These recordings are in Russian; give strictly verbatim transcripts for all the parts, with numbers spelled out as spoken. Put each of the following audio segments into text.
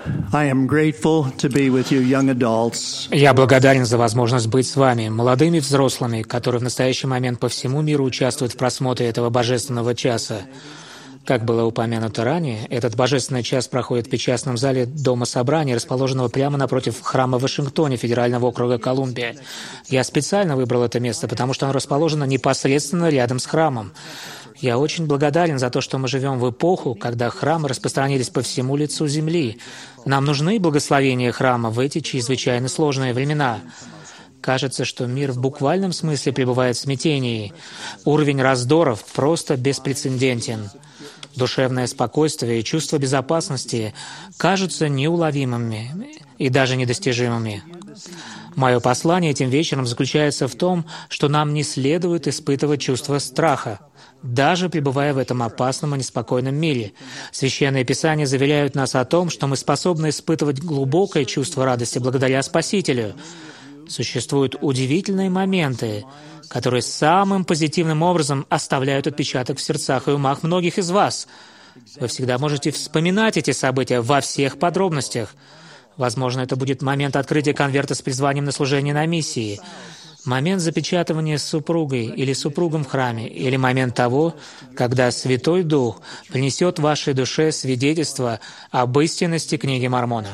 I am grateful to be with you, young adults. Я благодарен за возможность быть с вами, молодыми взрослыми, которые в настоящий момент по всему миру участвуют в просмотре этого божественного часа. Как было упомянуто ранее, этот божественный час проходит в печатном зале Дома собраний, расположенного прямо напротив храма в Вашингтоне, федерального округа Колумбия. Я специально выбрал это место, потому что оно расположено непосредственно рядом с храмом. Я очень благодарен за то, что мы живем в эпоху, когда храмы распространились по всему лицу земли. Нам нужны благословения храма в эти чрезвычайно сложные времена. Кажется, что мир в буквальном смысле пребывает в смятении. Уровень раздоров просто беспрецедентен. Душевное спокойствие и чувство безопасности кажутся неуловимыми и даже недостижимыми. Мое послание этим вечером заключается в том, что нам не следует испытывать чувство страха, даже пребывая в этом опасном и неспокойном мире. Священные Писания заверяют нас о том, что мы способны испытывать глубокое чувство радости благодаря Спасителю. Существуют удивительные моменты, которые самым позитивным образом оставляют отпечаток в сердцах и умах многих из вас. Вы всегда можете вспоминать эти события во всех подробностях. Возможно, это будет момент открытия конверта с призванием на служение на миссии, момент запечатывания с супругой или супругом в храме, или момент того, когда Святой Дух принесет вашей душе свидетельство об истинности книги Мормона.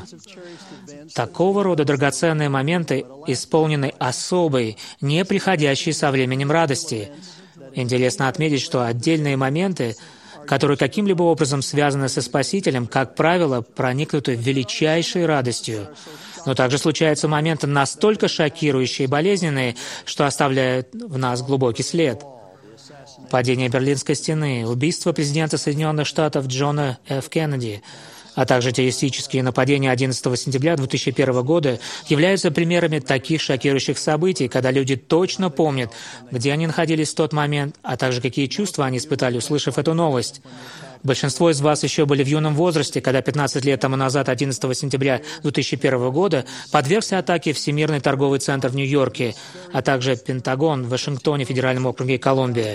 Такого рода драгоценные моменты исполнены особой, неприходящей со временем радости. Интересно отметить, что отдельные моменты, которые каким-либо образом связаны со Спасителем, как правило, проникнуты величайшей радостью. Но также случаются моменты настолько шокирующие и болезненные, что оставляют в нас глубокий след. Падение Берлинской стены, убийство президента Соединенных Штатов Джона Ф. Кеннеди, а также террористические нападения одиннадцатого сентября две тысячи первого года являются примерами таких шокирующих событий, когда люди точно помнят, где они находились в тот момент, а также какие чувства они испытали, услышав эту новость. Большинство из вас еще были в юном возрасте, когда пятнадцать лет тому назад, одиннадцатого сентября две тысячи первого года, подвергся атаке Всемирный торговый центр в Нью-Йорке, а также Пентагон в Вашингтоне, федеральном округе Колумбия.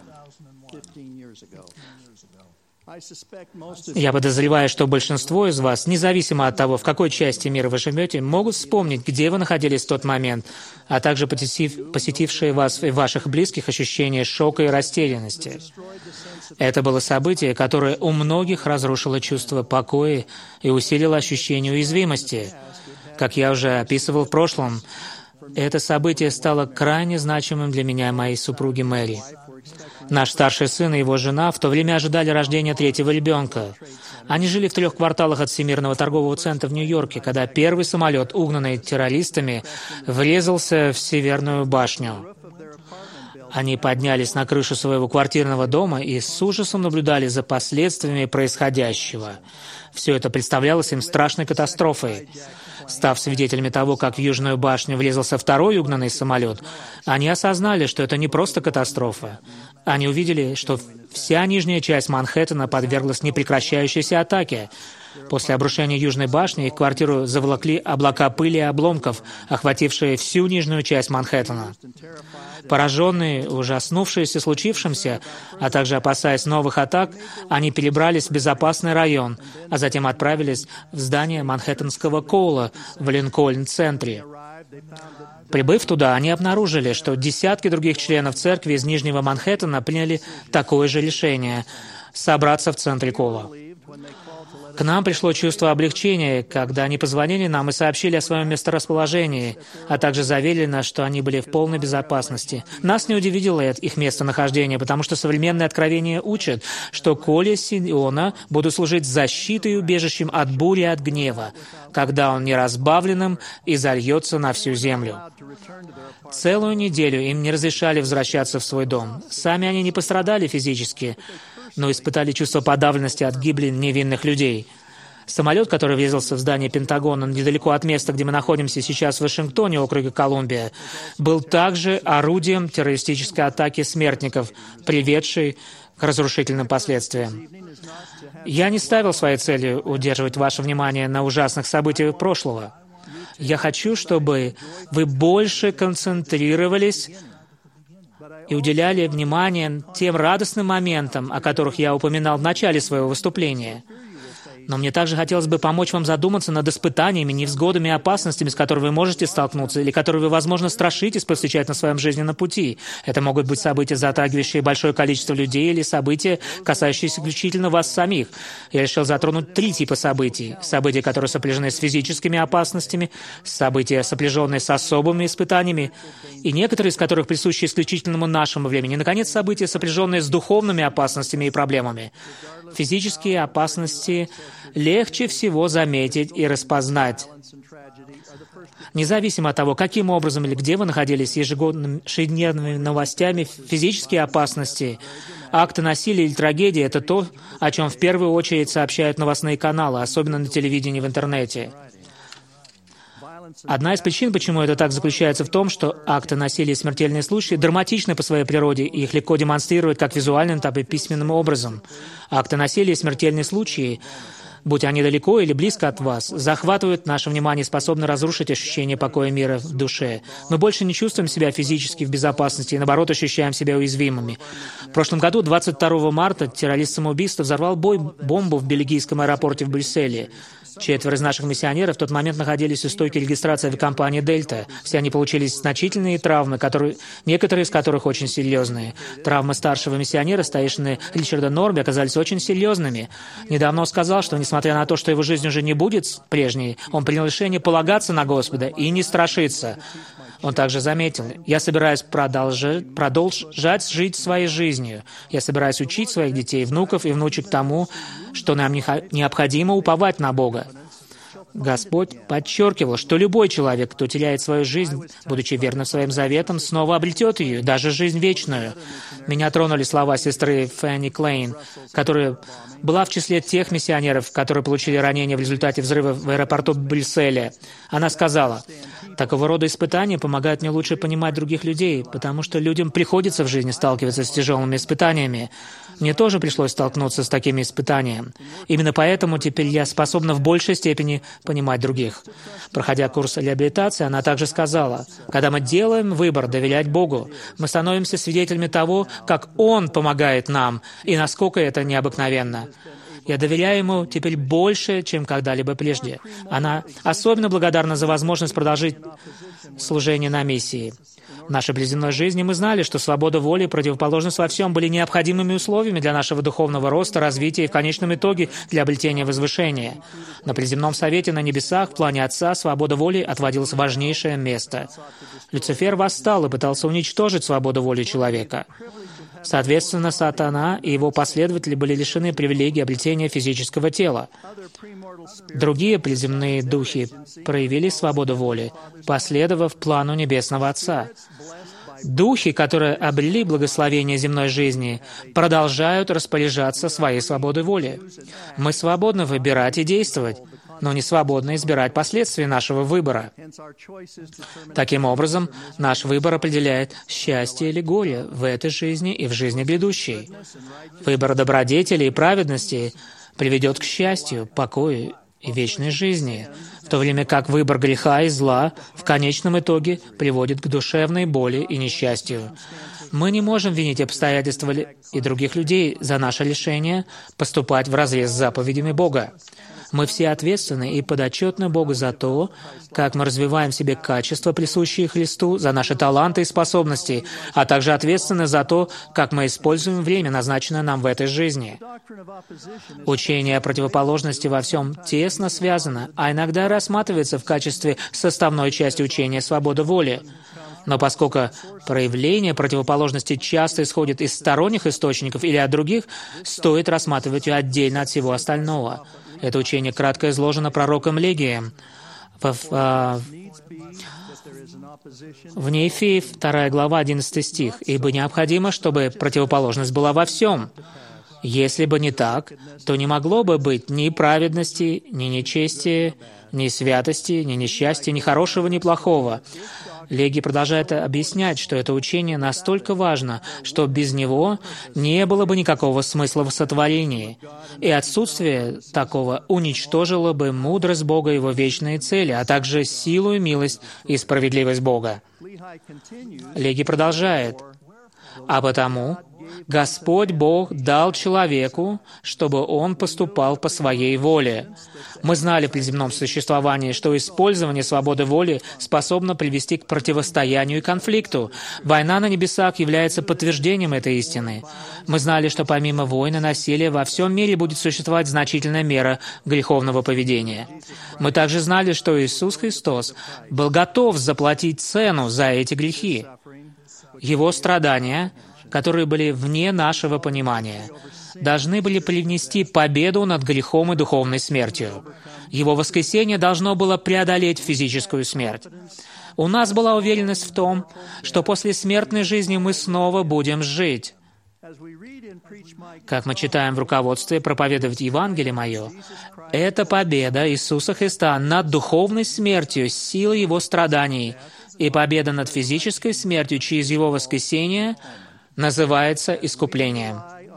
Я подозреваю, что большинство из вас, независимо от того, в какой части мира вы живете, могут вспомнить, где вы находились в тот момент, а также посетив, посетившие вас и ваших близких ощущения шока и растерянности. Это было событие, которое у многих разрушило чувство покоя и усилило ощущение уязвимости. Как я уже описывал в прошлом, это событие стало крайне значимым для меня и моей супруги Мэри. Наш старший сын и его жена в то время ожидали рождения третьего ребенка. Они жили в трех кварталах от Всемирного торгового центра в Нью-Йорке, когда первый самолет, угнанный террористами, врезался в Северную башню. Они поднялись на крышу своего квартирного дома и с ужасом наблюдали за последствиями происходящего. Все это представлялось им страшной катастрофой. Став свидетелями того, как в Южную башню врезался второй угнанный самолет, они осознали, что это не просто катастрофа. Они увидели, что вся нижняя часть Манхэттена подверглась непрекращающейся атаке. После обрушения Южной башни их квартиру заволокли облака пыли и обломков, охватившие всю нижнюю часть Манхэттена. Пораженные, ужаснувшиеся случившимся, а также опасаясь новых атак, они перебрались в безопасный район, а затем отправились в здание Манхэттенского Коула в Линкольн-центре. Прибыв туда, они обнаружили, что десятки других членов церкви из Нижнего Манхэттена приняли такое же решение – собраться в центре Коула. К нам пришло чувство облегчения, когда они позвонили нам и сообщили о своем месторасположении, а также заверили нас, что они были в полной безопасности. Нас не удивило их местонахождение, потому что современные откровения учат, что коли Сиона будут служить защитой и убежищем от бури и от гнева, когда он неразбавленным и зальется на всю землю. Целую неделю им не разрешали возвращаться в свой дом. Сами они не пострадали физически, но испытали чувство подавленности от гибели невинных людей. Самолет, который врезался в здание Пентагона недалеко от места, где мы находимся сейчас в Вашингтоне, округе Колумбия, был также орудием террористической атаки смертников, приведшей к разрушительным последствиям. Я не ставил своей целью удерживать ваше внимание на ужасных событиях прошлого. Я хочу, чтобы вы больше концентрировались и уделяли внимание тем радостным моментам, о которых я упоминал в начале своего выступления. Но мне также хотелось бы помочь вам задуматься над испытаниями, невзгодами и опасностями, с которыми вы можете столкнуться, или которые вы, возможно, страшитесь повстречать на своем жизненном пути. Это могут быть события, затрагивающие большое количество людей, или события, касающиеся исключительно вас самих. Я решил затронуть три типа событий. События, которые сопряжены с физическими опасностями, события, сопряженные с особыми испытаниями, и некоторые из которых присущи исключительному нашему времени. И, наконец, события, сопряженные с духовными опасностями и проблемами. Физические опасности легче всего заметить и распознать. Независимо от того, каким образом или где вы находились, ежегодными, ежедневными новостями, физические опасности, акты насилия или трагедии — это то, о чем в первую очередь сообщают новостные каналы, особенно на телевидении и в интернете. Одна из причин, почему это так, заключается в том, что акты насилия и смертельные случаи драматичны по своей природе, и их легко демонстрировать как визуальным, так и письменным образом. Акты насилия и смертельные случаи, будь они далеко или близко от вас, захватывают наше внимание и способны разрушить ощущение покоя и мира в душе. Мы больше не чувствуем себя физически в безопасности и, наоборот, ощущаем себя уязвимыми. В прошлом году, двадцать второго марта, террорист-самоубийца взорвал бой бомбу в бельгийском аэропорте в Брюсселе. Четверо из наших миссионеров в тот момент находились у стойки регистрации авиакомпании «Дельта». Все они получили значительные травмы, которые, некоторые из которых очень серьезные. Травмы старшего миссионера, старейшины Ричарда Норби, оказались очень серьезными. Недавно он сказал, что, несмотря на то, что его жизнь уже не будет прежней, он принял решение полагаться на Господа и не страшиться. Он также заметил: «Я собираюсь продолжать, продолжать жить своей жизнью. Я собираюсь учить своих детей, внуков и внучек тому, что нам необходимо уповать на Бога». Господь подчеркивал, что любой человек, кто теряет свою жизнь, будучи верным своим заветам, снова обретет ее, даже жизнь вечную. Меня тронули слова сестры Фенни Клейн, которая была в числе тех миссионеров, которые получили ранения в результате взрыва в аэропорту Брюсселя. Она сказала: «Такого рода испытания помогают мне лучше понимать других людей, потому что людям приходится в жизни сталкиваться с тяжелыми испытаниями. Мне тоже пришлось столкнуться с такими испытаниями. Именно поэтому теперь я способна в большей степени понимать других». Проходя курс реабилитации, она также сказала: «Когда мы делаем выбор доверять Богу, мы становимся свидетелями того, как Он помогает нам, и насколько это необыкновенно. Я доверяю Ему теперь больше, чем когда-либо прежде». Она особенно благодарна за возможность продолжить служение на миссии. В нашей приземной жизни мы знали, что свобода воли и противоположность во всем были необходимыми условиями для нашего духовного роста, развития и, в конечном итоге, для обретения возвышения. На приземном совете на небесах в плане Отца свобода воли отводилась важнейшее место. Люцифер восстал и пытался уничтожить свободу воли человека. Соответственно, сатана и его последователи были лишены привилегии обретения физического тела. Другие приземные духи проявили свободу воли, последовав плану Небесного Отца. Духи, которые обрели благословение земной жизни, продолжают распоряжаться своей свободой воли. Мы свободны выбирать и действовать, но не свободны избирать последствия нашего выбора. Таким образом, наш выбор определяет счастье или горе в этой жизни и в жизни грядущей. Выбор добродетели и праведности приведет к счастью, покою и вечной жизни, в то время как выбор греха и зла в конечном итоге приводит к душевной боли и несчастью. Мы не можем винить обстоятельства и других людей за наше решение поступать вразрез с заповедями Бога. Мы все ответственны и подотчетны Богу за то, как мы развиваем в себе качества, присущие Христу, за наши таланты и способности, а также ответственны за то, как мы используем время, назначенное нам в этой жизни. Учение о противоположности во всем тесно связано, а иногда рассматривается в качестве составной части учения свободы воли. Но поскольку проявление противоположности часто исходит из сторонних источников или от других, стоит рассматривать ее отдельно от всего остального. Это учение кратко изложено пророком Легием в, в, в Неефии, вторая глава, одиннадцатый стих. «Ибо необходимо, чтобы противоположность была во всем. Если бы не так, то не могло бы быть ни праведности, ни нечестия, ни святости, ни несчастья, ни хорошего, ни плохого». Леги продолжает объяснять, что это учение настолько важно, что без него не было бы никакого смысла в сотворении, и отсутствие такого уничтожило бы мудрость Бога и Его вечные цели, а также силу и милость и справедливость Бога. Леги продолжает: А потому Господь Бог дал человеку, чтобы он поступал по своей воле. Мы знали при земном существовании, что использование свободы воли способно привести к противостоянию и конфликту. Война на небесах является подтверждением этой истины. Мы знали, что помимо войн и насилия во всем мире будет существовать значительная мера греховного поведения. Мы также знали, что Иисус Христос был готов заплатить цену за эти грехи. Его страдания, которые были вне нашего понимания, должны были привнести победу над грехом и духовной смертью. Его воскресение должно было преодолеть физическую смерть. У нас была уверенность в том, что после смертной жизни мы снова будем жить. Как мы читаем в руководстве «Проповедовать Евангелие мое», это победа Иисуса Христа над духовной смертью, силой Его страданий, и победа над физической смертью через Его воскресение называется искуплением.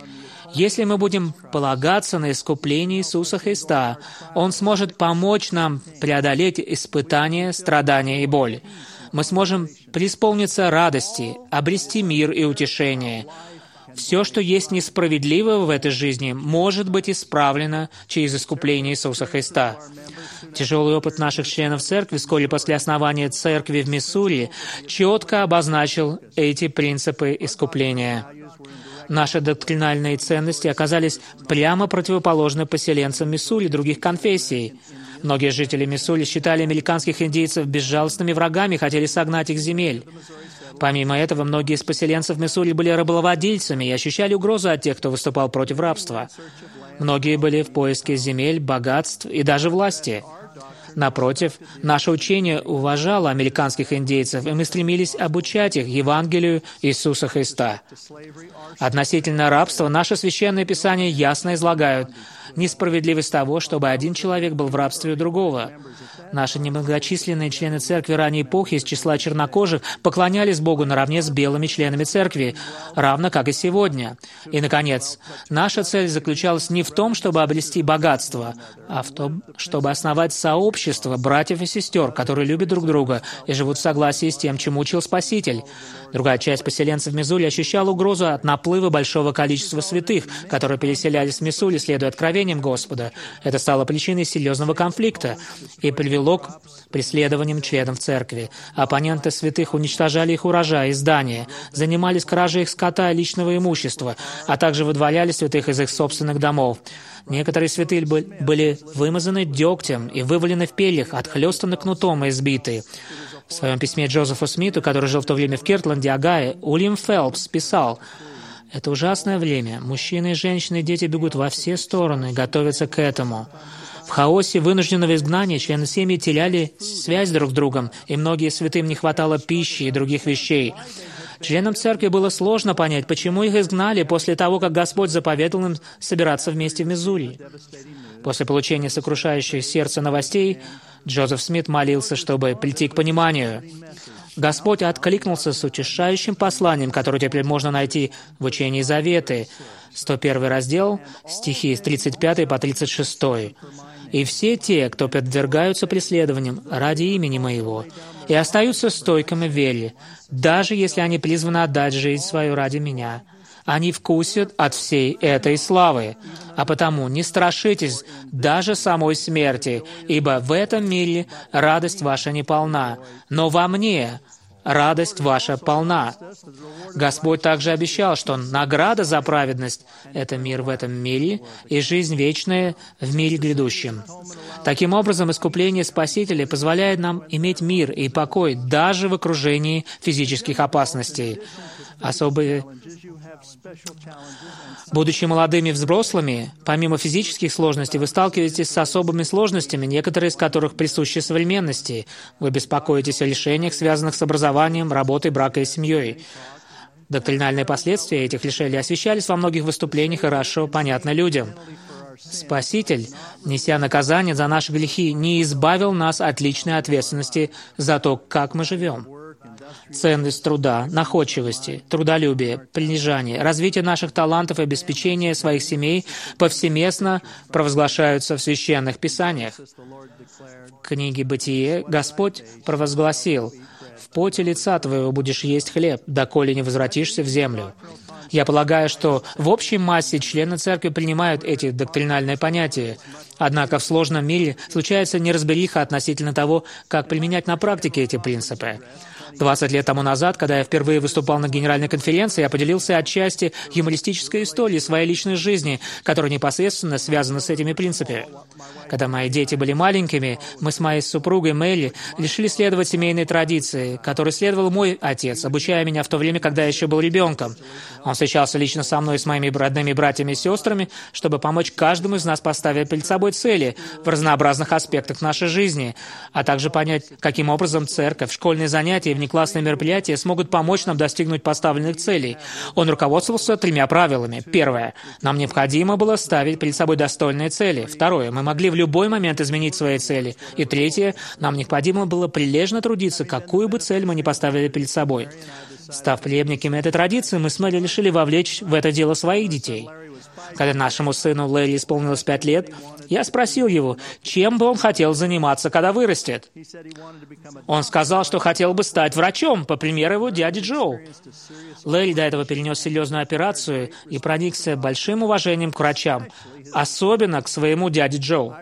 Если мы будем полагаться на искупление Иисуса Христа, Он сможет помочь нам преодолеть испытания, страдания и боль. Мы сможем преисполниться радости, обрести мир и утешение. Все, что есть несправедливого в этой жизни, может быть исправлено через искупление Иисуса Христа. Тяжелый опыт наших членов церкви вскоре после основания церкви в Миссури четко обозначил эти принципы искупления. Наши доктринальные ценности оказались прямо противоположны поселенцам Миссури других конфессий. Многие жители Миссури считали американских индейцев безжалостными врагами и хотели согнать их с земель. Помимо этого, многие из поселенцев Миссури были рабовладельцами и ощущали угрозу от тех, кто выступал против рабства. Многие были в поиске земель, богатств и даже власти. Напротив, наше учение уважало американских индейцев, и мы стремились обучать их Евангелию Иисуса Христа. Относительно рабства, наше Священное Писание ясно излагают несправедливость того, чтобы один человек был в рабстве у другого. Наши немногочисленные члены церкви ранней эпохи из числа чернокожих поклонялись Богу наравне с белыми членами церкви, равно как и сегодня. И, наконец, наша цель заключалась не в том, чтобы обрести богатство, а в том, чтобы основать сообщество братьев и сестер, которые любят друг друга и живут в согласии с тем, чему учил Спаситель. Другая часть поселенцев Миссури ощущала угрозу от наплыва большого количества святых, которые переселялись в Миссури, следуя откровениям Господа. Это стало причиной серьезного конфликта и привело к преследованиям членов церкви. Оппоненты святых уничтожали их урожай и здания, занимались кражей их скота и личного имущества, а также выдворяли святых из их собственных домов. Некоторые святые были вымазаны дегтем и вывалены в перьях, отхлестаны кнутом и избиты. В своем письме Джозефу Смиту, который жил в то время в Киртленде, Огайо, Уильям Фелпс писал: «Это ужасное время. Мужчины, женщины и дети бегут во все стороны и готовятся к этому. В хаосе вынужденного изгнания члены семьи теряли связь друг с другом, и многие святым не хватало пищи и других вещей. Членам церкви было сложно понять, почему их изгнали после того, как Господь заповедал им собираться вместе в Миссури». После получения сокрушающих сердце новостей Джозеф Смит молился, чтобы прийти к пониманию. Господь откликнулся с утешающим посланием, которое теперь можно найти в учении Заветы, сто первый раздел, стихи с тридцать пятого по тридцать шестой. «И все те, кто подвергаются преследованиям ради имени Моего, и остаются стойкими в вере, даже если они призваны отдать жизнь свою ради Меня, они вкусят от всей этой славы. А потому не страшитесь даже самой смерти, ибо в этом мире радость ваша не полна, но во мне радость ваша полна». Господь также обещал, что награда за праведность — это мир в этом мире и жизнь вечная в мире грядущем. Таким образом, искупление Спасителя позволяет нам иметь мир и покой даже в окружении физических опасностей. Особые Будучи молодыми взрослыми, помимо физических сложностей, вы сталкиваетесь с особыми сложностями, некоторые из которых присущи современности. Вы беспокоитесь о решениях, связанных с образованием, работой, браком и семьей. Доктринальные последствия этих решений освещались во многих выступлениях и хорошо понятны людям. Спаситель, неся наказание за наши грехи, не избавил нас от личной ответственности за то, как мы живем. Ценность труда, находчивости, трудолюбия, прилежания, развитие наших талантов и обеспечение своих семей повсеместно провозглашаются в священных писаниях. В книге «Бытие» Господь провозгласил: В поте лица твоего будешь есть хлеб, доколе не возвратишься в землю». Я полагаю, что в общей массе члены церкви принимают эти доктринальные понятия. Однако в сложном мире случается неразбериха относительно того, как применять на практике эти принципы. двадцать лет тому назад, когда я впервые выступал на Генеральной конференции, я поделился отчасти юмористической историей своей личной жизни, которая непосредственно связана с этими принципами. Когда мои дети были маленькими, мы с моей супругой Мэри решили следовать семейной традиции, которой следовал мой отец, обучая меня в то время, когда я еще был ребенком. Он встречался лично со мной и с моими родными братьями и сестрами, чтобы помочь каждому из нас поставить перед собой цели в разнообразных аспектах нашей жизни, а также понять, каким образом церковь, школьные занятия и внеклассные мероприятия смогут помочь нам достигнуть поставленных целей. Он руководствовался тремя правилами. Первое. Нам необходимо было ставить перед собой достойные цели. Второе. Мы могли в любой момент изменить свои цели. И третье. Нам необходимо было прилежно трудиться, какую бы цель мы ни поставили перед собой. Став преемниками этой традиции, мы с Мэри решили вовлечь в это дело своих детей. Когда нашему сыну Лэри исполнилось пять лет, я спросил его, чем бы он хотел заниматься, когда вырастет. Он сказал, что хотел бы стать врачом, по примеру его дяди Джо. Лэри до этого перенес серьезную операцию и проникся большим уважением к врачам, особенно к своему дяде Джо.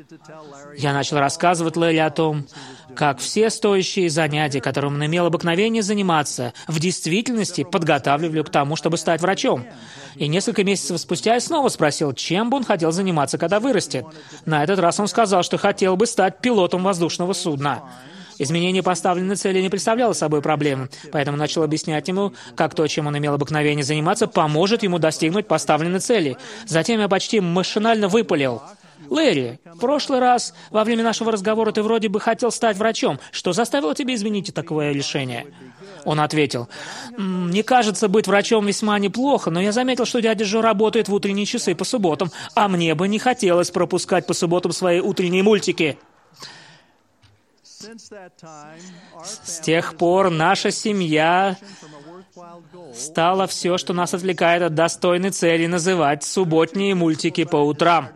Я начал рассказывать Лэри о том, как все стоящие занятия, которым он имел обыкновение заниматься, в действительности подготавливали к тому, чтобы стать врачом. И несколько месяцев спустя я снова спросил, чем бы он хотел заниматься, когда вырастет. На этот раз он сказал, что хотел бы стать пилотом воздушного судна. Изменение поставленной цели не представляло собой проблемы, поэтому начал объяснять ему, как то, чем он имел обыкновение заниматься, поможет ему достигнуть поставленной цели. Затем я почти машинально выпалил: «Лэри, в прошлый раз, во время нашего разговора, ты вроде бы хотел стать врачом. Что заставило тебя изменить такое решение?» Он ответил: «Мне кажется, быть врачом весьма неплохо, но я заметил, что дядя Джо работает в утренние часы по субботам, а мне бы не хотелось пропускать по субботам свои утренние мультики». С тех пор наша семья стала все, что нас отвлекает от достойной цели, называть субботние мультики по утрам.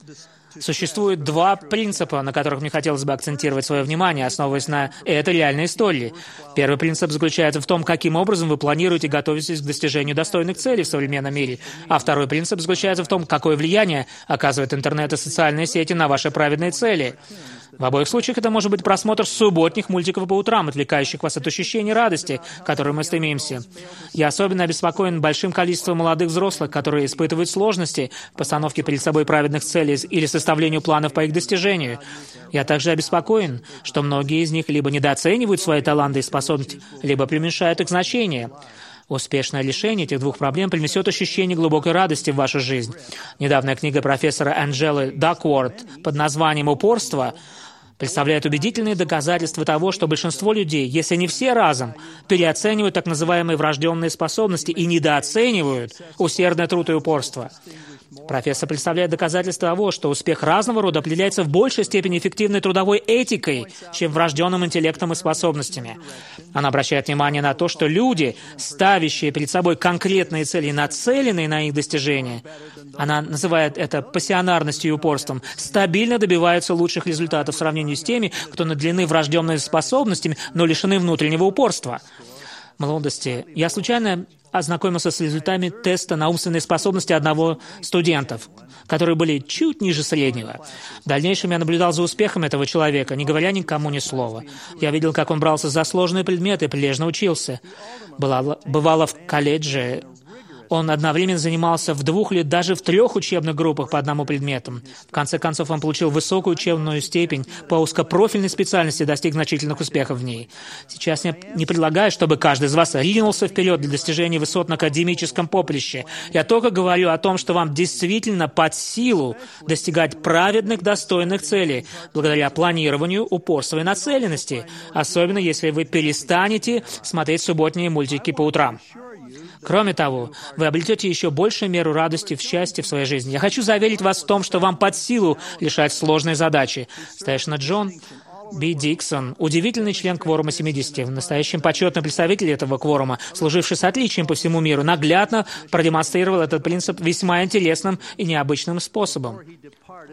Существует два принципа, на которых мне хотелось бы акцентировать свое внимание, основываясь на этой реальной истории. Первый принцип заключается в том, каким образом вы планируете и готовитесь к достижению достойных целей в современном мире. А второй принцип заключается в том, какое влияние оказывает интернет и социальные сети на ваши праведные цели. В обоих случаях это может быть просмотр субботних мультиков по утрам, отвлекающих вас от ощущения радости, к которой мы стремимся. Я особенно обеспокоен большим количеством молодых взрослых, которые испытывают сложности в постановке перед собой праведных целей или составлению планов по их достижению. Я также обеспокоен, что многие из них либо недооценивают свои таланты и способности, либо преуменьшают их значение. Успешное решение этих двух проблем принесет ощущение глубокой радости в вашу жизнь. Недавняя книга профессора Анджелы Дакворт под названием «Упорство» представляет убедительные доказательства того, что большинство людей, если не все разом, переоценивают так называемые врожденные способности и недооценивают усердный труд и упорство. Профессор представляет доказательства того, что успех разного рода определяется в большей степени эффективной трудовой этикой, чем врожденным интеллектом и способностями. Она обращает внимание на то, что люди, ставящие перед собой конкретные цели и нацеленные на их достижение, она называет это пассионарностью и упорством, стабильно добиваются лучших результатов в сравнении с теми, кто наделены врожденными способностями, но лишены внутреннего упорства. В молодости я случайно ознакомился с результатами теста на умственные способности одного студентов, которые были чуть ниже среднего. В дальнейшем я наблюдал за успехом этого человека, не говоря никому ни слова. Я видел, как он брался за сложные предметы и прилежно учился. Бывало, бывало в колледже, он одновременно занимался в двух или даже в трех учебных группах по одному предмету. В конце концов, он получил высокую учебную степень по узкопрофильной специальности и достиг значительных успехов в ней. Сейчас я не предлагаю, чтобы каждый из вас ринулся вперед для достижения высот на академическом поприще. Я только говорю о том, что вам действительно под силу достигать праведных, достойных целей, благодаря планированию, упорству и нацеленности, особенно если вы перестанете смотреть субботние мультики по утрам. Кроме того, вы обретете еще большую меру радости в счастье в своей жизни. Я хочу заверить вас в том, что вам под силу решать сложные задачи. Старшина Джон Би Диксон, удивительный член кворума семидесяти, в настоящем почетный представитель этого кворума, служивший с отличием по всему миру, наглядно продемонстрировал этот принцип весьма интересным и необычным способом.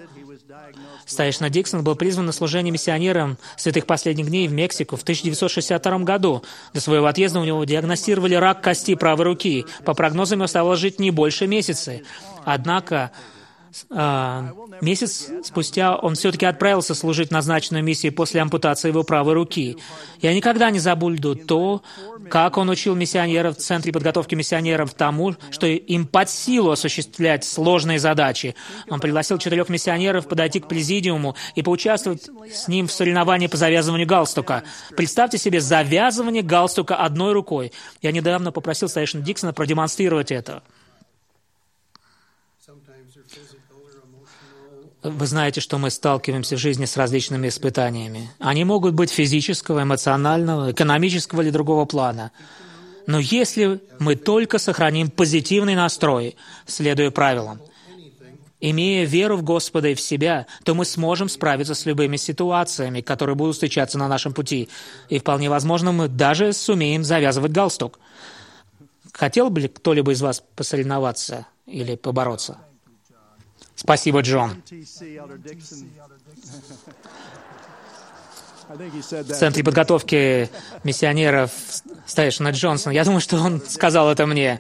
Старейшина Диксон был призван на служение миссионером святых последних дней в Мексику в тысяча девятьсот шестьдесят втором году. До своего отъезда у него диагностировали рак кости правой руки. По прогнозам, ему оставалось жить не больше месяца. Однако, э, месяц спустя он все-таки отправился служить в назначенную миссию после ампутации его правой руки. Я никогда не забуду то, как он учил миссионеров в Центре подготовки миссионеров тому, что им под силу осуществлять сложные задачи. Он пригласил четырех миссионеров подойти к президиуму и поучаствовать с ним в соревновании по завязыванию галстука. Представьте себе завязывание галстука одной рукой. Я недавно попросил старейшину Диксона продемонстрировать это. Вы знаете, что мы сталкиваемся в жизни с различными испытаниями. Они могут быть физического, эмоционального, экономического или другого плана. Но если мы только сохраним позитивный настрой, следуя правилам, имея веру в Господа и в себя, то мы сможем справиться с любыми ситуациями, которые будут встречаться на нашем пути. И вполне возможно, мы даже сумеем завязывать галстук. Хотел бы кто-либо из вас посоревноваться или побороться? Спасибо, Джон. В Центре подготовки миссионеров старейшина Джонсон. Я думаю, что он сказал это мне.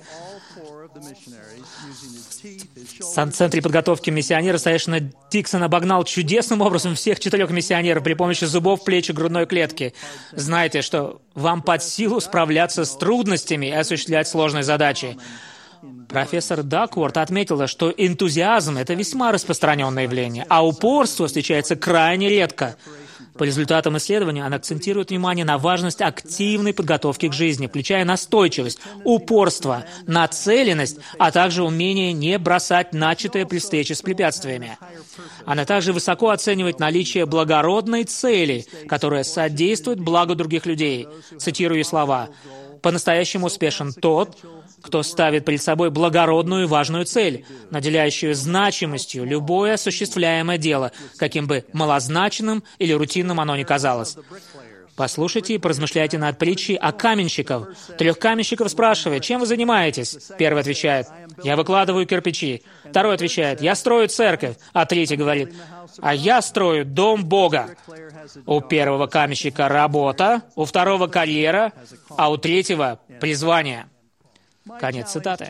В Центре подготовки миссионеров старейшина Диксон обогнал чудесным образом всех четырех миссионеров при помощи зубов, плеч и грудной клетки. Знаете, что вам под силу справляться с трудностями и осуществлять сложные задачи. Профессор Дакворт отметила, что энтузиазм – это весьма распространенное явление, а упорство встречается крайне редко. По результатам исследования она акцентирует внимание на важность активной подготовки к жизни, включая настойчивость, упорство, нацеленность, а также умение не бросать начатое при встрече с препятствиями. Она также высоко оценивает наличие благородной цели, которая содействует благу других людей. Цитирую ее слова. «По-настоящему успешен тот, кто ставит перед собой благородную и важную цель, наделяющую значимостью любое осуществляемое дело, каким бы малозначным или рутинным оно ни казалось». Послушайте и поразмышляйте над притчей о каменщиках. Трех каменщиков спрашивает: «Чем вы занимаетесь?» Первый отвечает: «Я выкладываю кирпичи». Второй отвечает: «Я строю церковь». А третий говорит: «А я строю дом Бога». У первого каменщика работа, у второго карьера, а у третьего призвание. Конец цитаты.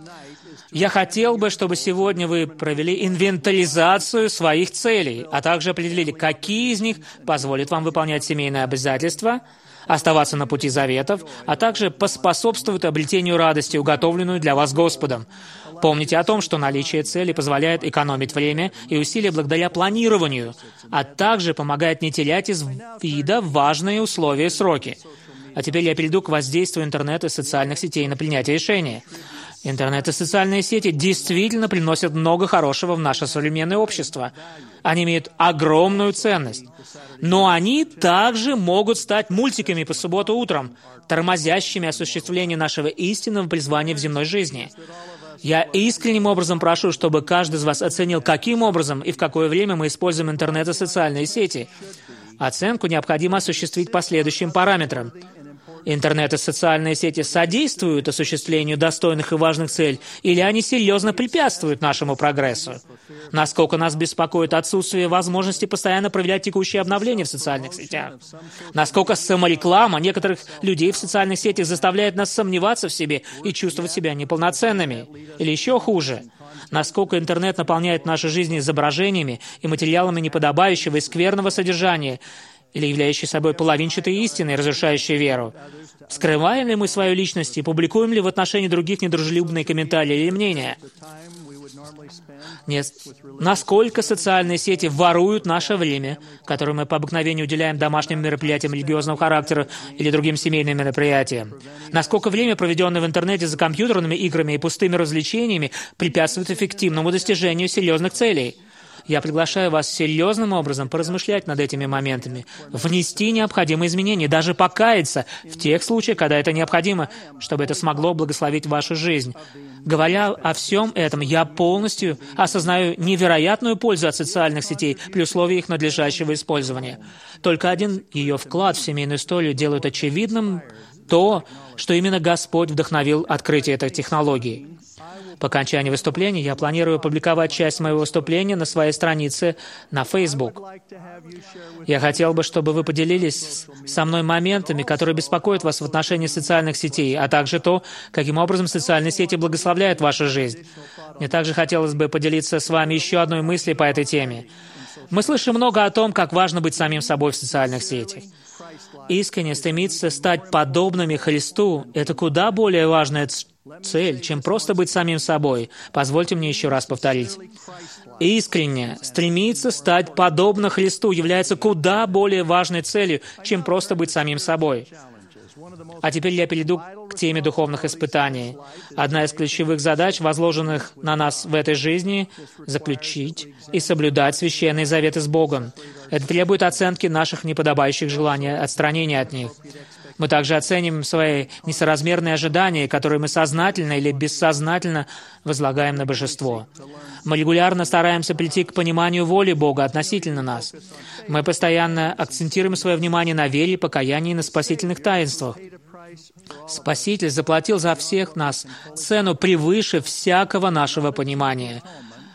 Я хотел бы, чтобы сегодня вы провели инвентаризацию своих целей, а также определили, какие из них позволят вам выполнять семейные обязательства, оставаться на пути заветов, а также поспособствуют обретению радости, уготовленную для вас Господом. Помните о том, что наличие цели позволяет экономить время и усилия благодаря планированию, а также помогает не терять из вида важные условия и сроки. А теперь я перейду к воздействию интернета и социальных сетей на принятие решения. Интернет и социальные сети действительно приносят много хорошего в наше современное общество. Они имеют огромную ценность. Но они также могут стать мультиками по субботу утром, тормозящими осуществление нашего истинного призвания в земной жизни. Я искренним образом прошу, чтобы каждый из вас оценил, каким образом и в какое время мы используем интернет и социальные сети. Оценку необходимо осуществить по следующим параметрам. Интернет и социальные сети содействуют осуществлению достойных и важных целей, или они серьезно препятствуют нашему прогрессу? Насколько нас беспокоит отсутствие возможности постоянно проверять текущие обновления в социальных сетях? Насколько самореклама некоторых людей в социальных сетях заставляет нас сомневаться в себе и чувствовать себя неполноценными? Или еще хуже? Насколько интернет наполняет нашу жизнь изображениями и материалами неподобающего и скверного содержания, или являющей собой половинчатой истиной, разрушающей веру? Скрываем ли мы свою личность и публикуем ли в отношении других недружелюбные комментарии или мнения? Нет. Насколько социальные сети воруют наше время, которое мы по обыкновению уделяем домашним мероприятиям религиозного характера или другим семейным мероприятиям? Насколько время, проведенное в интернете за компьютерными играми и пустыми развлечениями, препятствует эффективному достижению серьезных целей? Я приглашаю вас серьезным образом поразмышлять над этими моментами, внести необходимые изменения, даже покаяться в тех случаях, когда это необходимо, чтобы это смогло благословить вашу жизнь. Говоря о всем этом, я полностью осознаю невероятную пользу от социальных сетей при условии их надлежащего использования. Только один ее вклад в семейную историю делает очевидным то, что именно Господь вдохновил открытие этой технологии. По окончании выступления я планирую опубликовать часть моего выступления на своей странице на Facebook. Я хотел бы, чтобы вы поделились со мной моментами, которые беспокоят вас в отношении социальных сетей, а также то, каким образом социальные сети благословляют вашу жизнь. Мне также хотелось бы поделиться с вами еще одной мыслью по этой теме. Мы слышим много о том, как важно быть самим собой в социальных сетях. Искренне стремиться стать подобными Христу — это куда более важная цель, чем просто быть самим собой. Позвольте мне еще раз повторить. Искренне стремиться стать подобно Христу является куда более важной целью, чем просто быть самим собой. А теперь я перейду к теме духовных испытаний. Одна из ключевых задач, возложенных на нас в этой жизни, — заключить и соблюдать священные заветы с Богом. Это требует оценки наших неподобающих желаний, отстранения от них. Мы также оценим свои несоразмерные ожидания, которые мы сознательно или бессознательно возлагаем на божество. Мы регулярно стараемся прийти к пониманию воли Бога относительно нас. Мы постоянно акцентируем свое внимание на вере, покаянии и на спасительных таинствах. Спаситель заплатил за всех нас цену превыше всякого нашего понимания.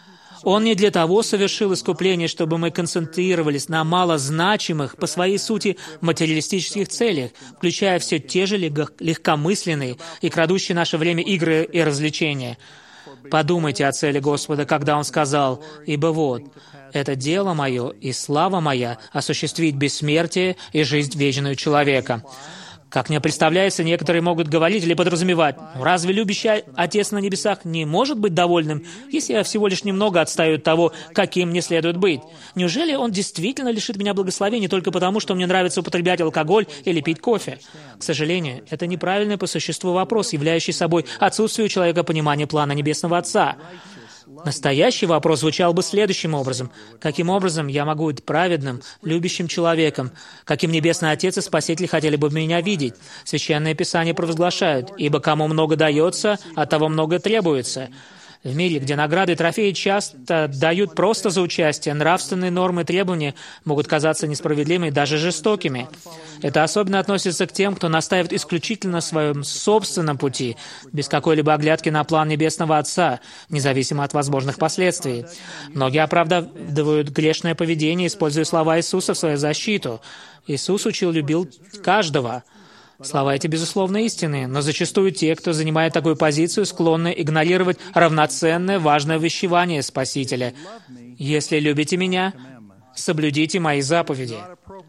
Он не для того совершил искупление, чтобы мы концентрировались на малозначимых, по своей сути, материалистических целях, включая все те же легкомысленные и крадущие наше время игры и развлечения. Подумайте о цели Господа, когда Он сказал: «Ибо вот, это дело мое и слава моя осуществить бессмертие и жизнь вечную человека». Как мне представляется, некоторые могут говорить или подразумевать: «Разве любящий Отец на небесах не может быть довольным, если я всего лишь немного отстаю от того, каким мне следует быть? Неужели Он действительно лишит меня благословения только потому, что мне нравится употреблять алкоголь или пить кофе?» К сожалению, это неправильный по существу вопрос, являющий собой отсутствие у человека понимания плана Небесного Отца. Настоящий вопрос звучал бы следующим образом: каким образом я могу быть праведным, любящим человеком? Каким Небесный Отец и Спаситель хотели бы меня видеть? Священное Писание провозглашают: «Ибо кому много дается, от того много требуется». В мире, где награды и трофеи часто дают просто за участие, нравственные нормы и требования могут казаться несправедливыми и даже жестокими. Это особенно относится к тем, кто настаивает исключительно на своем собственном пути, без какой-либо оглядки на план Небесного Отца, независимо от возможных последствий. Многие оправдывают грешное поведение, используя слова Иисуса в свою защиту. Иисус учил, любил каждого. Слова эти, безусловно, истинные, но зачастую те, кто занимает такую позицию, склонны игнорировать равноценное, важное увещевание Спасителя. «Если любите Меня, соблюдите Мои заповеди».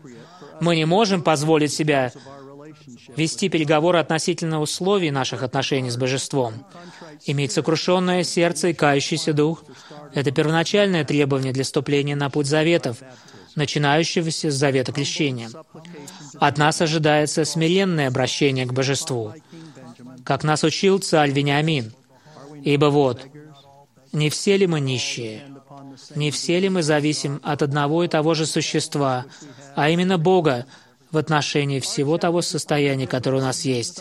Мы не можем позволить себе вести переговоры относительно условий наших отношений с Божеством. Иметь сокрушенное сердце и кающийся дух — это первоначальное требование для вступления на путь заветов, начинающегося с завета крещения. От нас ожидается смиренное обращение к Божеству, как нас учил царь Вениамин. «Ибо вот, не все ли мы нищие? Не все ли мы зависим от одного и того же существа, а именно Бога, в отношении всего того состояния, которое у нас есть?»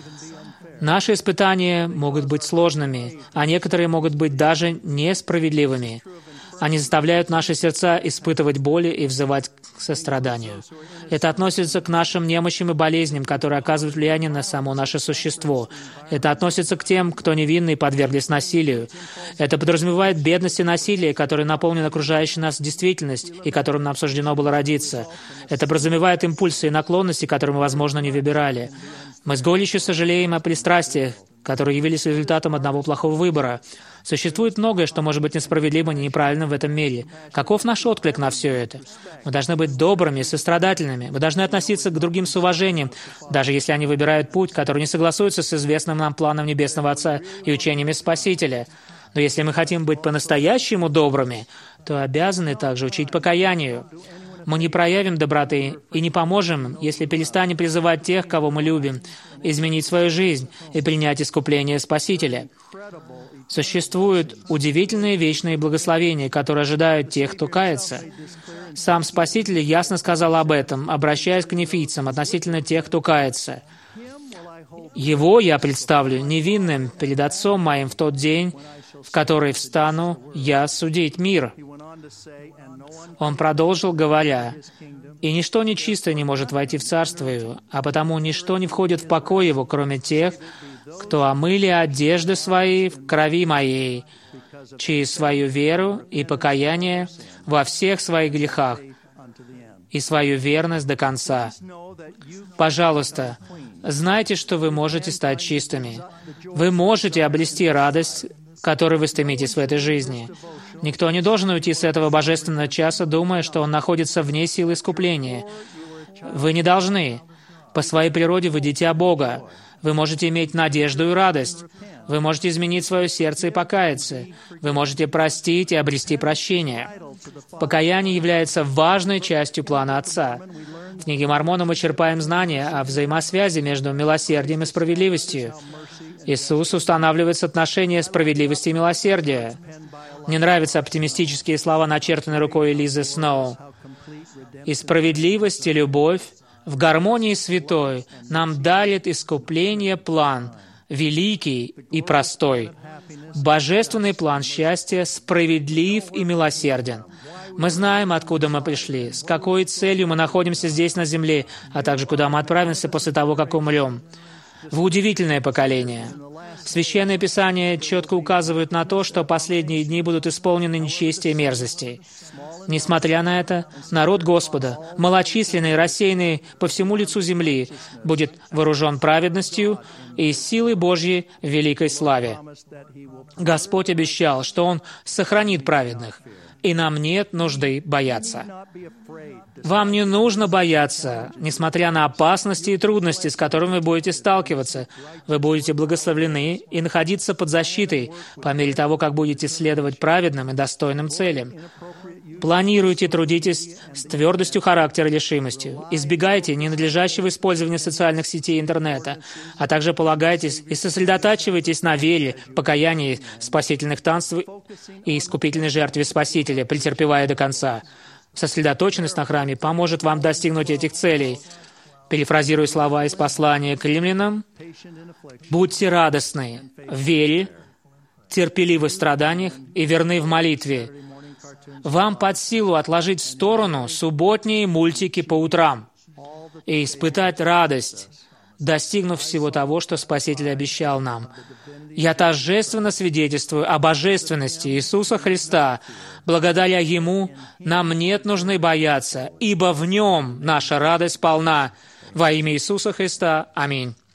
Наши испытания могут быть сложными, а некоторые могут быть даже несправедливыми. Они заставляют наши сердца испытывать боли и взывать к состраданию. Это относится к нашим немощам и болезням, которые оказывают влияние на само наше существо. Это относится к тем, кто невинны и подверглись насилию. Это подразумевает бедность и насилие, которые наполнены окружающей нас действительность и которым нам суждено было родиться. Это подразумевает импульсы и наклонности, которые мы, возможно, не выбирали. Мы с горечью сожалеем о пристрастиях, которые явились результатом одного плохого выбора. Существует многое, что может быть несправедливым и неправильным в этом мире. Каков наш отклик на все это? Мы должны быть добрыми, сострадательными. Мы должны относиться к другим с уважением, даже если они выбирают путь, который не согласуется с известным нам планом Небесного Отца и учениями Спасителя. Но если мы хотим быть по-настоящему добрыми, то обязаны также учить покаянию. Мы не проявим доброты и не поможем им, если перестанем призывать тех, кого мы любим, изменить свою жизнь и принять искупление Спасителя. Существуют удивительные вечные благословения, которые ожидают тех, кто кается. Сам Спаситель ясно сказал об этом, обращаясь к нефийцам относительно тех, кто кается. «Его я представлю невинным перед Отцом моим в тот день, в который встану я судить мир». Он продолжил, говоря: И ничто нечистое не может войти в Царство Его, а потому ничто не входит в покой Его, кроме тех, кто омыли одежды свои в крови моей, через свою веру и покаяние во всех своих грехах и свою верность до конца. Пожалуйста, знайте, что вы можете стать чистыми. Вы можете обрести радость, к которой вы стремитесь в этой жизни. Никто не должен уйти с этого божественного часа, думая, что он находится вне силы искупления. Вы не должны. По своей природе вы дитя Бога. Вы можете иметь надежду и радость. Вы можете изменить свое сердце и покаяться. Вы можете простить и обрести прощение. Покаяние является важной частью плана Отца. В книге Мормона мы черпаем знания о взаимосвязи между милосердием и справедливостью. Иисус устанавливает соотношение справедливости и милосердия. Мне нравятся оптимистические слова, начертанные рукой Лизы Сноу. «И справедливость, и любовь в гармонии святой нам дарит искупление план, великий и простой. Божественный план счастья справедлив и милосерден. Мы знаем, откуда мы пришли, с какой целью мы находимся здесь на земле, а также куда мы отправимся после того, как умрем. Вы удивительное поколение. Священное Писание четко указывает на то, что последние дни будут исполнены нечестия и мерзостей. Несмотря на это, народ Господа, малочисленный и рассеянный по всему лицу земли, будет вооружен праведностью и силой Божьей в великой славе. Господь обещал, что Он сохранит праведных, и нам нет нужды бояться. Вам не нужно бояться, несмотря на опасности и трудности, с которыми вы будете сталкиваться. Вы будете благословлены и находиться под защитой по мере того, как будете следовать праведным и достойным целям. Планируйте, трудитесь с твердостью характера и решимостью. Избегайте ненадлежащего использования социальных сетей и интернета, а также полагайтесь и сосредотачивайтесь на вере, покаянии, спасительных таинствах и искупительной жертве Спасителя, претерпевая до конца. Сосредоточенность на храме поможет вам достигнуть этих целей. Перефразируя слова из послания к римлянам, «Будьте радостны в вере, терпеливы в страданиях и верны в молитве. Вам под силу отложить в сторону субботние мультики по утрам и испытать радость, достигнув всего того, что Спаситель обещал нам. Я торжественно свидетельствую о божественности Иисуса Христа. Благодаря Ему нам нет нужды бояться, ибо в Нем наша радость полна. Во имя Иисуса Христа. Аминь.